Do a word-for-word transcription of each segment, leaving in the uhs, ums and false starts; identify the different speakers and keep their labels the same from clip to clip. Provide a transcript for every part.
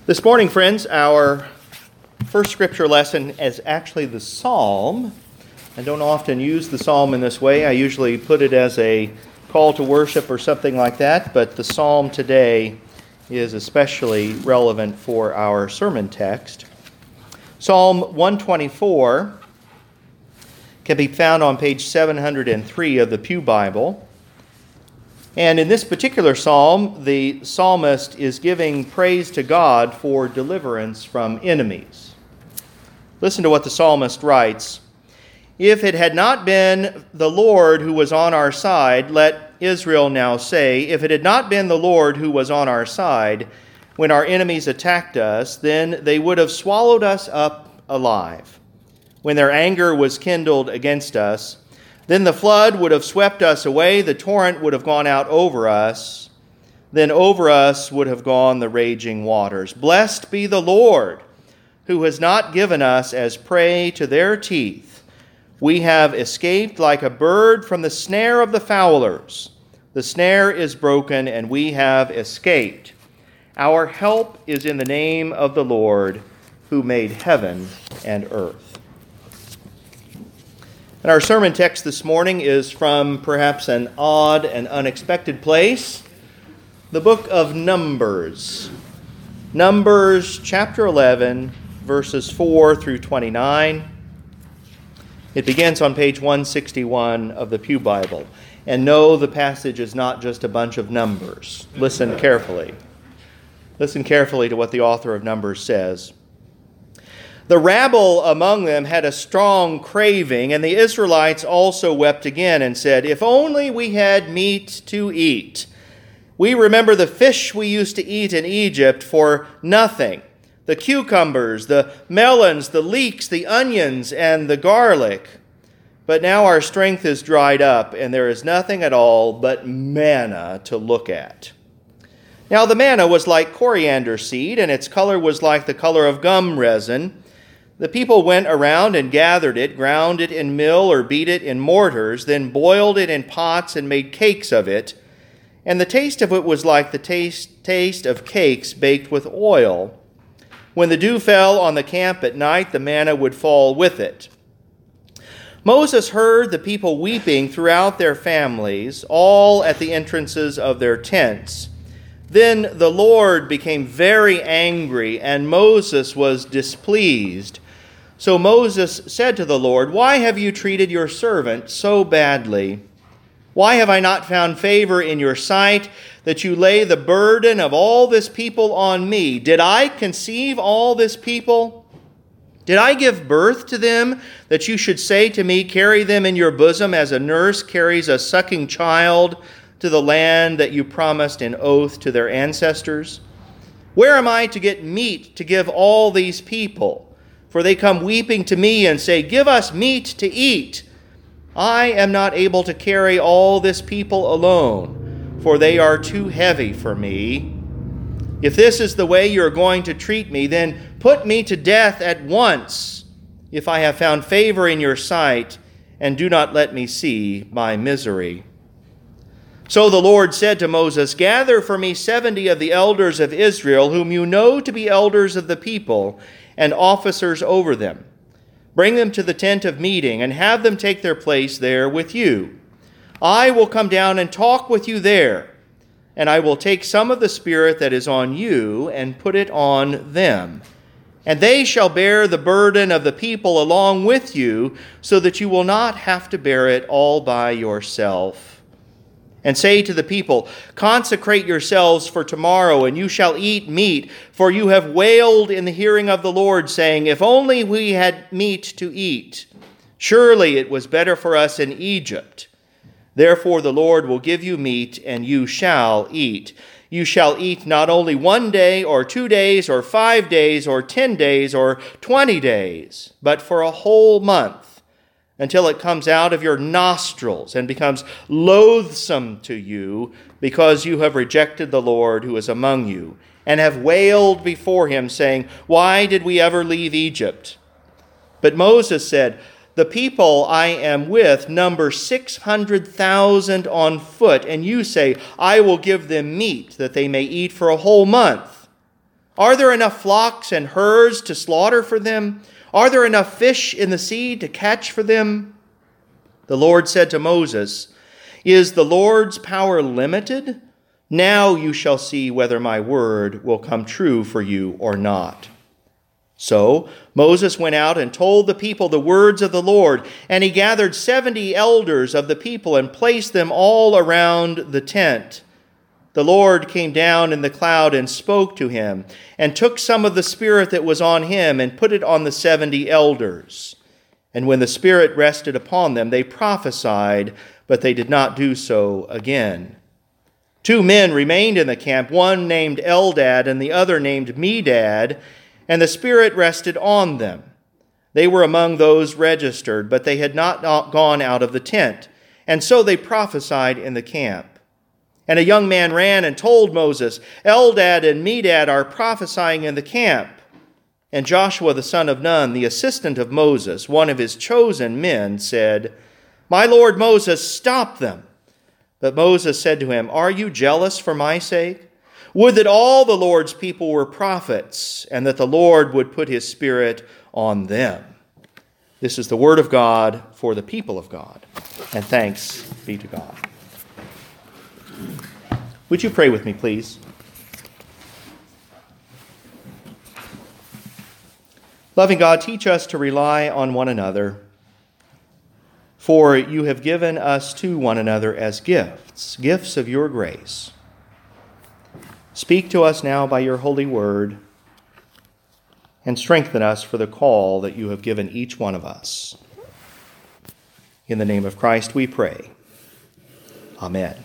Speaker 1: This morning, friends, our first scripture lesson is actually the psalm. I don't often use the psalm in this way. I usually put it as a call to worship or something like that, but the psalm today is especially relevant for our sermon text. Psalm one twenty-four can be found on page seven hundred three of the Pew Bible. And in this particular psalm, the psalmist is giving praise to God for deliverance from enemies. Listen to what the psalmist writes. If it had not been the Lord who was on our side, let Israel now say, if it had not been the Lord who was on our side, when our enemies attacked us, then they would have swallowed us up alive. When their anger was kindled against us, then the flood would have swept us away, the torrent would have gone out over us, then over us would have gone the raging waters. Blessed be the Lord, who has not given us as prey to their teeth. We have escaped like a bird from the snare of the fowlers. The snare is broken, and we have escaped. Our help is in the name of the Lord, who made heaven and earth. And our sermon text this morning is from perhaps an odd and unexpected place, the book of Numbers. Numbers chapter eleven, verses four through twenty-nine. It begins on page one sixty-one of the Pew Bible. And no, the passage is not just a bunch of numbers. Listen carefully. Listen carefully to what the author of Numbers says. The rabble among them had a strong craving, and the Israelites also wept again and said, if only we had meat to eat. We remember the fish we used to eat in Egypt for nothing, the cucumbers, the melons, the leeks, the onions, and the garlic. But now our strength is dried up, and there is nothing at all but manna to look at. Now the manna was like coriander seed, and its color was like the color of gum resin. The people went around and gathered it, ground it in mill or beat it in mortars, then boiled it in pots and made cakes of it. And the taste of it was like the taste, taste of cakes baked with oil. When the dew fell on the camp at night, the manna would fall with it. Moses heard the people weeping throughout their families, all at the entrances of their tents. Then the Lord became very angry, and Moses was displeased. So Moses said to the Lord, why have you treated your servant so badly? Why have I not found favor in your sight that you lay the burden of all this people on me? Did I conceive all this people? Did I give birth to them that you should say to me, carry them in your bosom as a nurse carries a sucking child to the land that you promised in oath to their ancestors? Where am I to get meat to give all these people? For they come weeping to me and say, give us meat to eat. I am not able to carry all this people alone, for they are too heavy for me. If this is the way you are going to treat me, then put me to death at once, if I have found favor in your sight, and do not let me see my misery. So the Lord said to Moses, gather for me seventy of the elders of Israel, whom you know to be elders of the people, and officers over them. Bring them to the tent of meeting, and have them take their place there with you. I will come down and talk with you there, and I will take some of the Spirit that is on you and put it on them. And they shall bear the burden of the people along with you, so that you will not have to bear it all by yourself. And say to the people, consecrate yourselves for tomorrow, and you shall eat meat, for you have wailed in the hearing of the Lord, saying, if only we had meat to eat. Surely it was better for us in Egypt. Therefore the Lord will give you meat, and you shall eat. You shall eat not only one day, or two days, or five days, or ten days, or twenty days, but for a whole month, until it comes out of your nostrils and becomes loathsome to you, because you have rejected the Lord who is among you, and have wailed before him, saying, why did we ever leave Egypt? But Moses said, the people I am with number six hundred thousand on foot, and you say, I will give them meat that they may eat for a whole month. Are there enough flocks and herds to slaughter for them? Are there enough fish in the sea to catch for them?" The Lord said to Moses, "Is the Lord's power limited? Now you shall see whether my word will come true for you or not." So Moses went out and told the people the words of the Lord, and he gathered seventy elders of the people and placed them all around the tent. The Lord came down in the cloud and spoke to him, and took some of the Spirit that was on him and put it on the seventy elders. And when the Spirit rested upon them, they prophesied, but they did not do so again. Two men remained in the camp, one named Eldad and the other named Medad, and the Spirit rested on them. They were among those registered, but they had not gone out of the tent, and so they prophesied in the camp. And a young man ran and told Moses, "Eldad and Medad are prophesying in the camp." And Joshua the son of Nun, the assistant of Moses, one of his chosen men, said, "My lord Moses, stop them." But Moses said to him, "Are you jealous for my sake? Would that all the Lord's people were prophets, and that the Lord would put his Spirit on them." This is the word of God for the people of God, and thanks be to God. Would you pray with me, please? Loving God, teach us to rely on one another, for you have given us to one another as gifts, gifts of your grace. Speak to us now by your holy word, and strengthen us for the call that you have given each one of us. In the name of Christ we pray. Amen.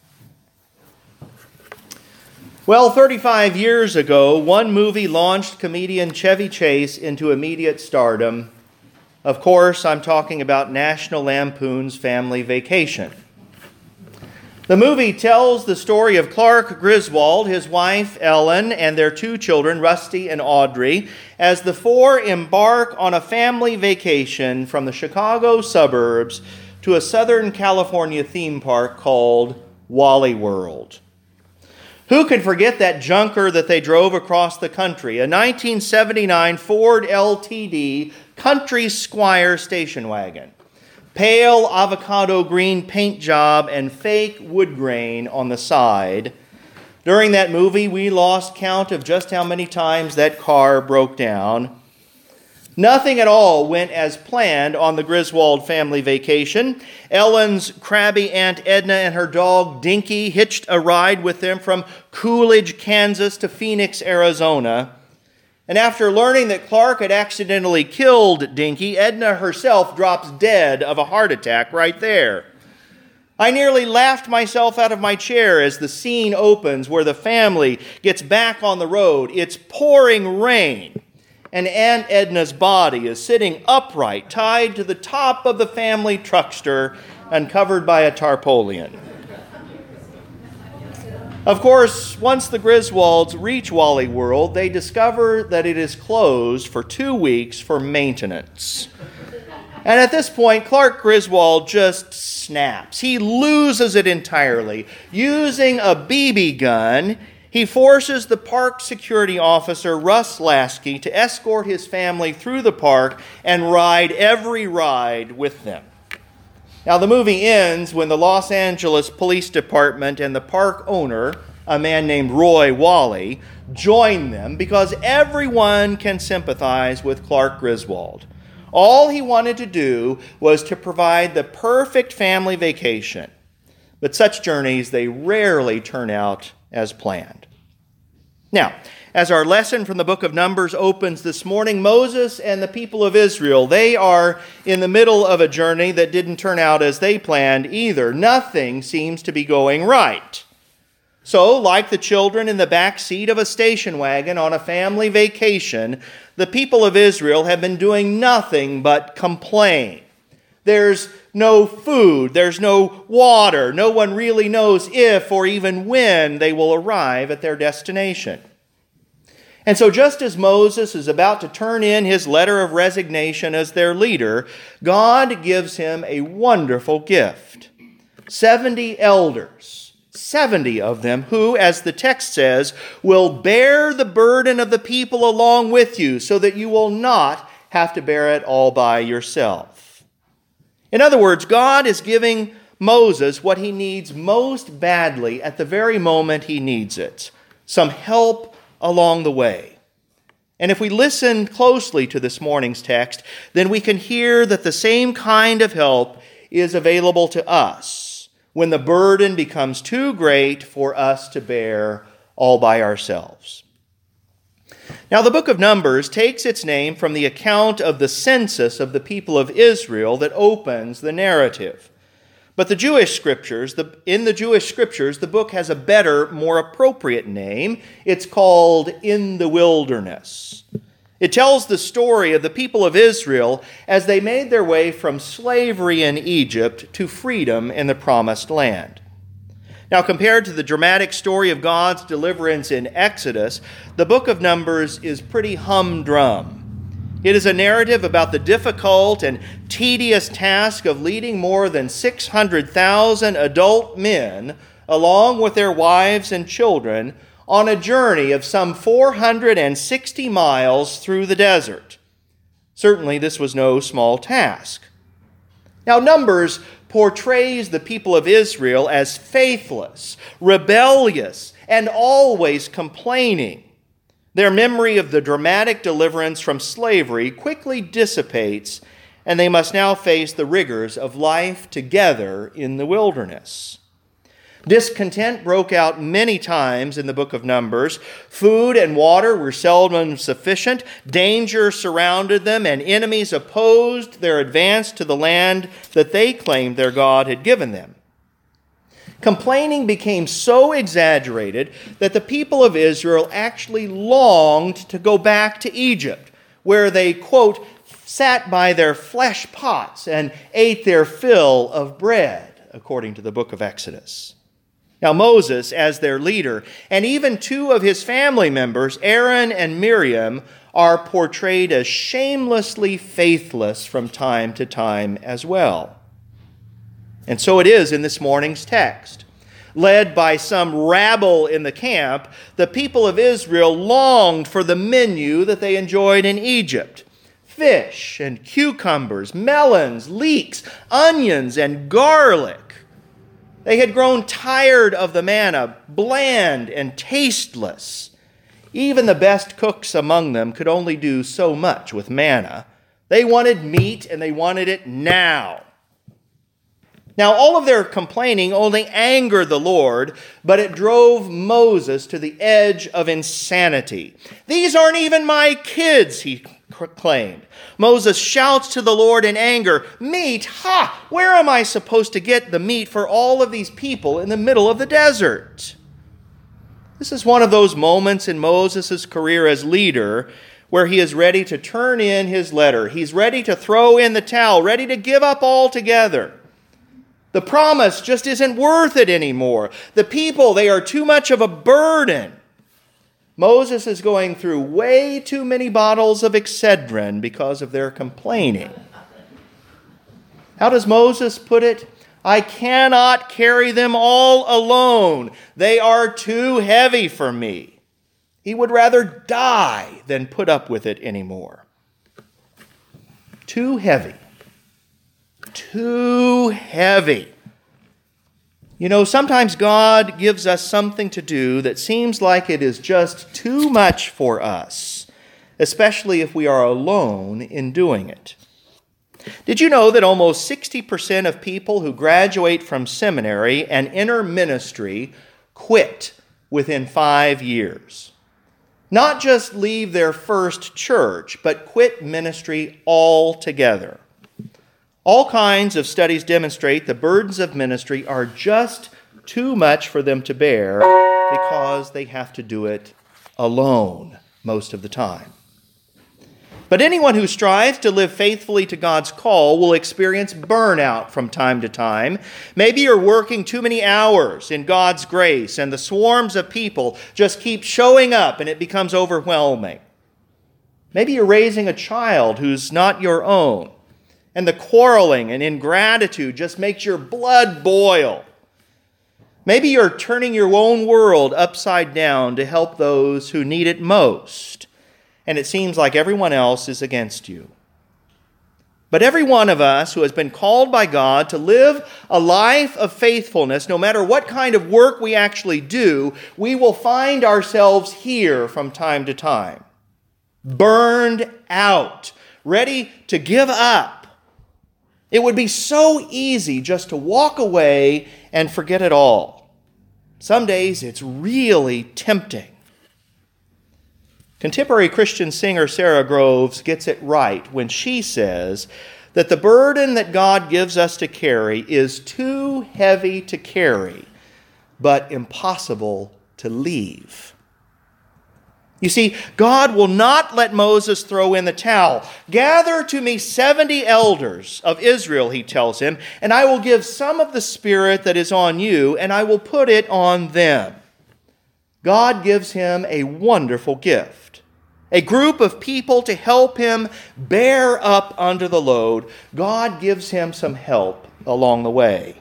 Speaker 1: Well, thirty-five years ago, one movie launched comedian Chevy Chase into immediate stardom. Of course, I'm talking about National Lampoon's Family Vacation. The movie tells the story of Clark Griswold, his wife Ellen, and their two children, Rusty and Audrey, as the four embark on a family vacation from the Chicago suburbs to a Southern California theme park called Wally World. Who can forget that junker that they drove across the country, a nineteen seventy-nine Ford L T D Country Squire station wagon? Pale avocado green paint job and fake wood grain on the side. During that movie, we lost count of just how many times that car broke down. Nothing at all went as planned on the Griswold family vacation. Ellen's crabby Aunt Edna and her dog Dinky hitched a ride with them from Coolidge, Kansas to Phoenix, Arizona. And after learning that Clark had accidentally killed Dinky, Edna herself drops dead of a heart attack right there. I nearly laughed myself out of my chair as the scene opens where the family gets back on the road. It's pouring rain, and Aunt Edna's body is sitting upright, tied to the top of the family truckster and covered by a tarpaulin. Of course, once the Griswolds reach Wally World, they discover that it is closed for two weeks for maintenance. And at this point, Clark Griswold just snaps. He loses it entirely. Using a B B gun, he forces the park security officer, Russ Lasky, to escort his family through the park and ride every ride with them. Now, the movie ends when the Los Angeles Police Department and the park owner, a man named Roy Wally, join them because everyone can sympathize with Clark Griswold. All he wanted to do was to provide the perfect family vacation. But such journeys, they rarely turn out as planned. Now, as our lesson from the book of Numbers opens this morning, Moses and the people of Israel, they are in the middle of a journey that didn't turn out as they planned either. Nothing seems to be going right. So, like the children in the back seat of a station wagon on a family vacation, the people of Israel have been doing nothing but complain. There's no food, there's no water, no one really knows if or even when they will arrive at their destination. And so just as Moses is about to turn in his letter of resignation as their leader, God gives him a wonderful gift. seventy elders, seventy of them who, as the text says, will bear the burden of the people along with you so that you will not have to bear it all by yourself. In other words, God is giving Moses what he needs most badly at the very moment he needs it, some help along the way. And if we listen closely to this morning's text, then we can hear that the same kind of help is available to us when the burden becomes too great for us to bear all by ourselves. Now, the book of Numbers takes its name from the account of the census of the people of Israel that opens the narrative. But the Jewish scriptures, the, in the Jewish scriptures, the book has a better, more appropriate name. It's called In the Wilderness. It tells the story of the people of Israel as they made their way from slavery in Egypt to freedom in the Promised Land. Now, compared to the dramatic story of God's deliverance in Exodus, the book of Numbers is pretty humdrum. It is a narrative about the difficult and tedious task of leading more than six hundred thousand adult men, along with their wives and children, on a journey of some four hundred sixty miles through the desert. Certainly, this was no small task. Now, Numbers portrays the people of Israel as faithless, rebellious, and always complaining. Their memory of the dramatic deliverance from slavery quickly dissipates, and they must now face the rigors of life together in the wilderness. Discontent broke out many times in the book of Numbers. Food and water were seldom sufficient. Danger surrounded them, and enemies opposed their advance to the land that they claimed their God had given them. Complaining became so exaggerated that the people of Israel actually longed to go back to Egypt, where they, quote, sat by their flesh pots and ate their fill of bread, according to the book of Exodus. Now, Moses, as their leader, and even two of his family members, Aaron and Miriam, are portrayed as shamelessly faithless from time to time as well. And so it is in this morning's text. Led by some rabble in the camp, the people of Israel longed for the menu that they enjoyed in Egypt. Fish and cucumbers, melons, leeks, onions, and garlic. They had grown tired of the manna, bland and tasteless. Even the best cooks among them could only do so much with manna. They wanted meat, and they wanted it now. Now, all of their complaining only angered the Lord, but it drove Moses to the edge of insanity. "These aren't even my kids," he claimed. Moses shouts to the Lord in anger, "Meat? Ha! Where am I supposed to get the meat for all of these people in the middle of the desert?" This is one of those moments in Moses' career as leader where he is ready to turn in his letter. He's ready to throw in the towel, ready to give up altogether. The promise just isn't worth it anymore. The people, they are too much of a burden. Moses is going through way too many bottles of Excedrin because of their complaining. How does Moses put it? "I cannot carry them all alone. They are too heavy for me." He would rather die than put up with it anymore. Too heavy. Too heavy. You know, sometimes God gives us something to do that seems like it is just too much for us, especially if we are alone in doing it. Did you know that almost sixty percent of people who graduate from seminary and enter ministry quit within five years? Not just leave their first church, but quit ministry altogether. All kinds of studies demonstrate the burdens of ministry are just too much for them to bear because they have to do it alone most of the time. But anyone who strives to live faithfully to God's call will experience burnout from time to time. Maybe you're working too many hours in God's grace and the swarms of people just keep showing up and it becomes overwhelming. Maybe you're raising a child who's not your own, and the quarreling and ingratitude just makes your blood boil. Maybe you're turning your own world upside down to help those who need it most, and it seems like everyone else is against you. But every one of us who has been called by God to live a life of faithfulness, no matter what kind of work we actually do, we will find ourselves here from time to time, burned out, ready to give up. It would be so easy just to walk away and forget it all. Some days it's really tempting. Contemporary Christian singer Sarah Groves gets it right when she says that the burden that God gives us to carry is too heavy to carry, but impossible to leave. You see, God will not let Moses throw in the towel. Gather to me seventy elders of Israel, he tells him, and I will give some of the Spirit that is on you, and I will put it on them. God gives him a wonderful gift, a group of people to help him bear up under the load. God gives him some help along the way.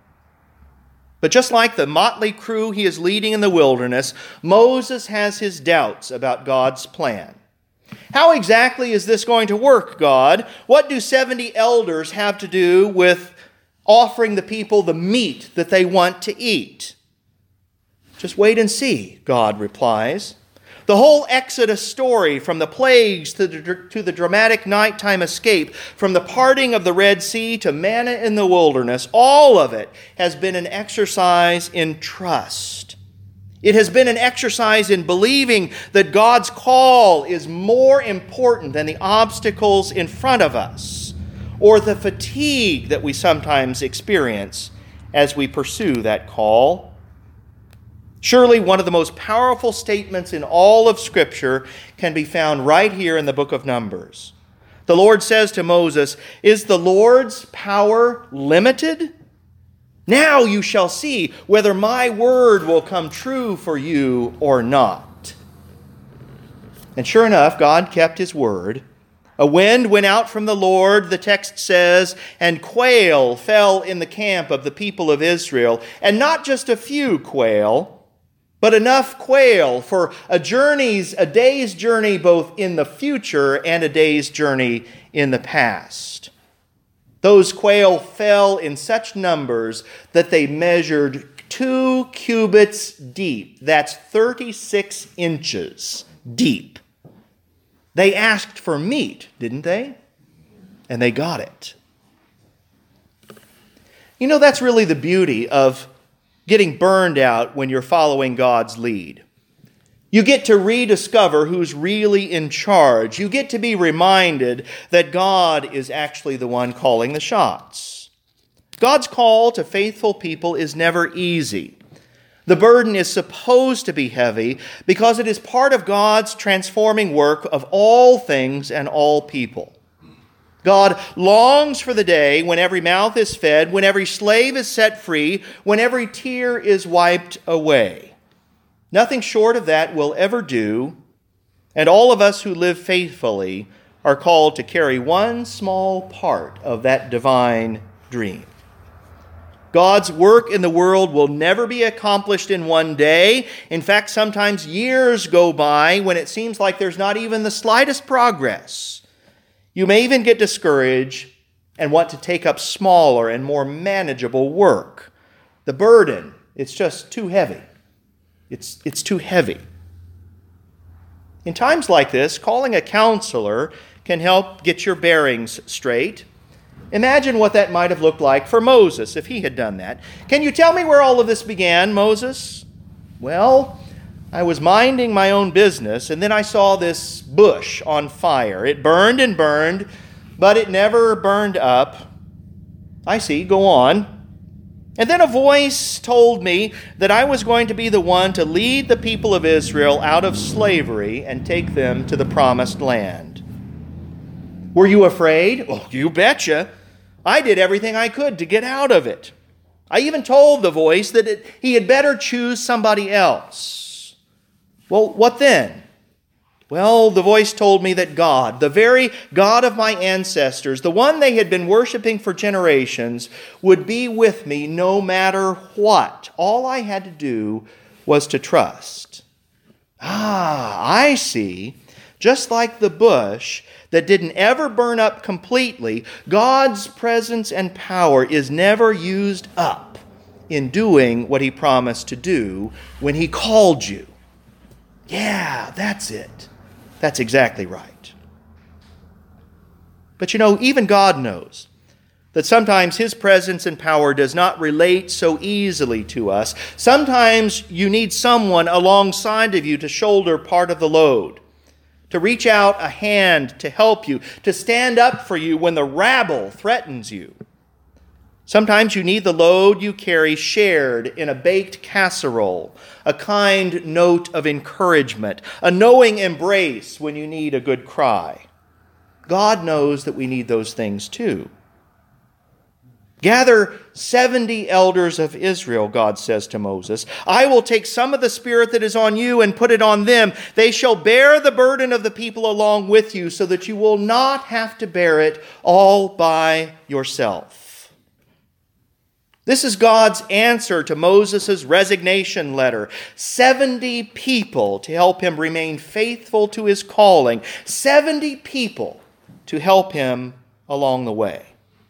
Speaker 1: But just like the motley crew he is leading in the wilderness, Moses has his doubts about God's plan. How exactly is this going to work, God? What do seventy elders have to do with offering the people the meat that they want to eat? Just wait and see, God replies. The whole Exodus story, from the plagues to the, to the dramatic nighttime escape, from the parting of the Red Sea to manna in the wilderness, all of it has been an exercise in trust. It has been an exercise in believing that God's call is more important than the obstacles in front of us, or the fatigue that we sometimes experience as we pursue that call. Surely one of the most powerful statements in all of Scripture can be found right here in the book of Numbers. The Lord says to Moses, "Is the Lord's power limited? Now you shall see whether my word will come true for you or not." And sure enough, God kept his word. A wind went out from the Lord, the text says, and quail fell in the camp of the people of Israel. And not just a few quail, but enough quail for a journey's, a day's journey both in the future and a day's journey in the past. Those quail fell in such numbers that they measured two cubits deep. That's thirty-six inches deep. They asked for meat, didn't they? And they got it. You know, that's really the beauty of getting burned out when you're following God's lead. You get to rediscover who's really in charge. You get to be reminded that God is actually the one calling the shots. God's call to faithful people is never easy. The burden is supposed to be heavy because it is part of God's transforming work of all things and all people. God longs for the day when every mouth is fed, when every slave is set free, when every tear is wiped away. Nothing short of that will ever do, and all of us who live faithfully are called to carry one small part of that divine dream. God's work in the world will never be accomplished in one day. In fact, sometimes years go by when it seems like there's not even the slightest progress. You may even get discouraged and want to take up smaller and more manageable work. The burden, it's just too heavy. It's, it's too heavy. In times like this, calling a counselor can help get your bearings straight. Imagine what that might have looked like for Moses if he had done that. Can you tell me where all of this began, Moses? Well, I was minding my own business, and then I saw this bush on fire. It burned and burned, but it never burned up. I see, go on. And then a voice told me that I was going to be the one to lead the people of Israel out of slavery and take them to the promised land. Were you afraid? Oh, you betcha. I did everything I could to get out of it. I even told the voice that it, he had better choose somebody else. Well, what then? Well, the voice told me that God, the very God of my ancestors, the one they had been worshiping for generations, would be with me no matter what. All I had to do was to trust. Ah, I see. Just like the bush that didn't ever burn up completely, God's presence and power is never used up in doing what He promised to do when He called you. Yeah, that's it. That's exactly right. But you know, even God knows that sometimes His presence and power does not relate so easily to us. Sometimes you need someone alongside of you to shoulder part of the load, to reach out a hand to help you, to stand up for you when the rabble threatens you. Sometimes you need the load you carry shared in a baked casserole, a kind note of encouragement, a knowing embrace when you need a good cry. God knows that we need those things too. Gather seventy elders of Israel, God says to Moses. I will take some of the Spirit that is on you and put it on them. They shall bear the burden of the people along with you, so that you will not have to bear it all by yourself. This is God's answer to Moses' resignation letter. seventy people to help him remain faithful to his calling. seventy people to help him along the way.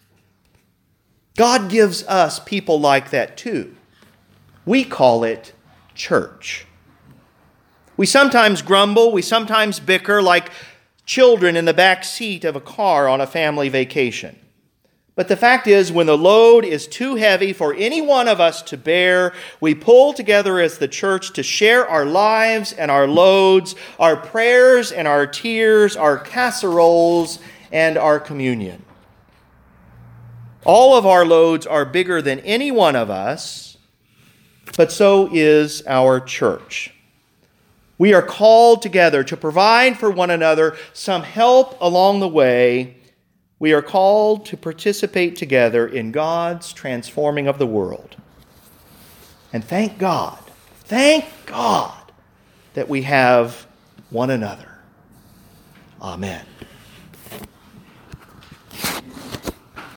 Speaker 1: God gives us people like that too. We call it church. We sometimes grumble, we sometimes bicker like children in the back seat of a car on a family vacation. But the fact is, when the load is too heavy for any one of us to bear, we pull together as the church to share our lives and our loads, our prayers and our tears, our casseroles and our communion. All of our loads are bigger than any one of us, but so is our church. We are called together to provide for one another some help along the way. We are called to participate together in God's transforming of the world. And thank God, thank God that we have one another. Amen.